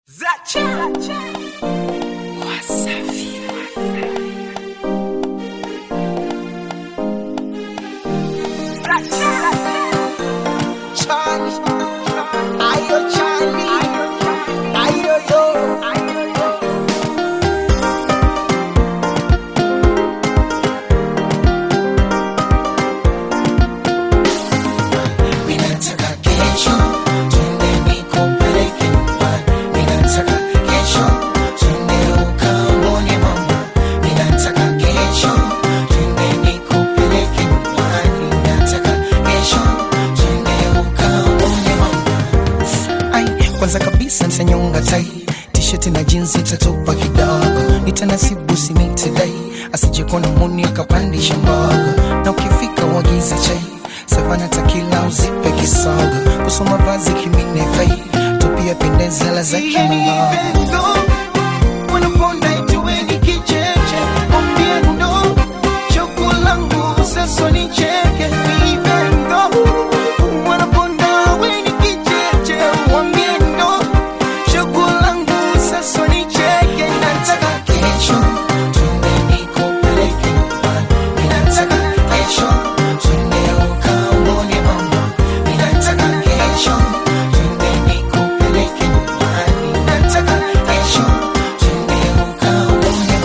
Kwanza kabisa nitanyonga tai, t-shirt na jeans itatopa kidogo, nitanasibu sinitidai, asije kona muni akapandisha mbogo, na ukifika wagize chai, savana takila uzipe kisogo, kusoma vazi kimine fai, tupia pendezi ala za kimungo. Wanaponda ituweni kicheche, ombiendo, chokulangu seso ni cheke, vivendo. Wanaponda weni kicheche, ombiendo, chokulangu seso ni cheke, nataka kesho, tunde nikupeleke nyumbani, ninataka kesho, tunde ukaone mama, ninataka kesho, tunde nikupeleke nyumbani, ninataka kesho, tunde ukaone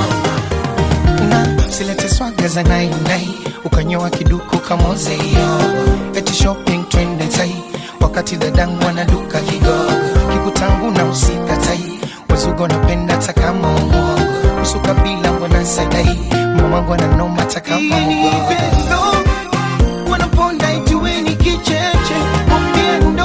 mama. Na silete swaga za nai nai, ukanyoa kiduku kamoze yo, eti shopping twende tai, wakati dadangu anaduka kigogo, kikutangu na usika tai, wazugo napenda takama umogo, usuka bila mbona sadai, mamangu ananoma takama umogo. Wanaponda ituweni kicheche, ombiendo,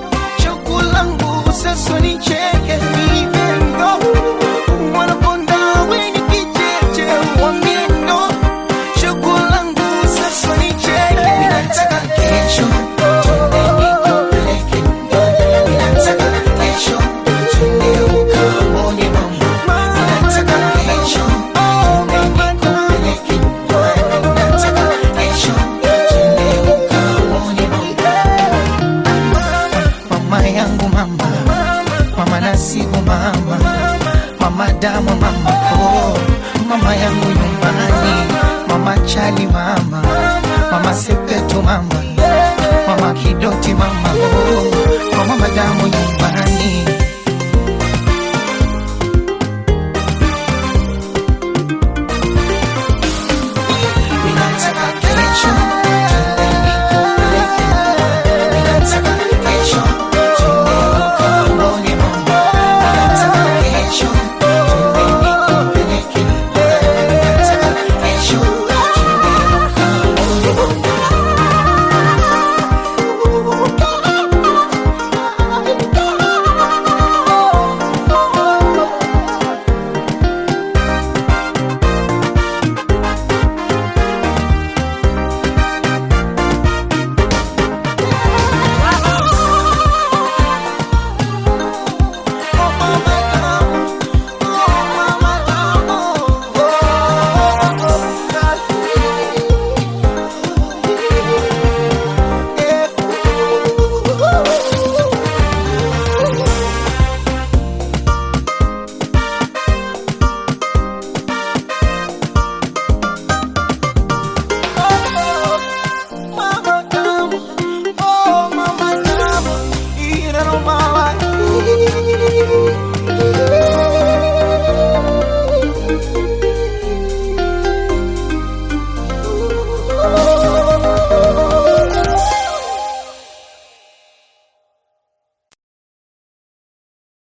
chokulangu seso ni cheke, vivendo. Wanaponda weni kicheche, ombiendo, chokulangu seso ni cheke, ninataka kesho, tunde nikupeleke nyumbani, ninataka kesho, tunde ukaone mama, ninataka kesho, tunde nikupeleke nyumbani, ninataka kesho, tunde ukaone mama. Mama yangu mama, mama nasibu mama, mama damu mama, oh, mama yangu nyumbani, mama chali mama, mama sepetu mama, mama kidoti mama, oh, mama damu nyumbani.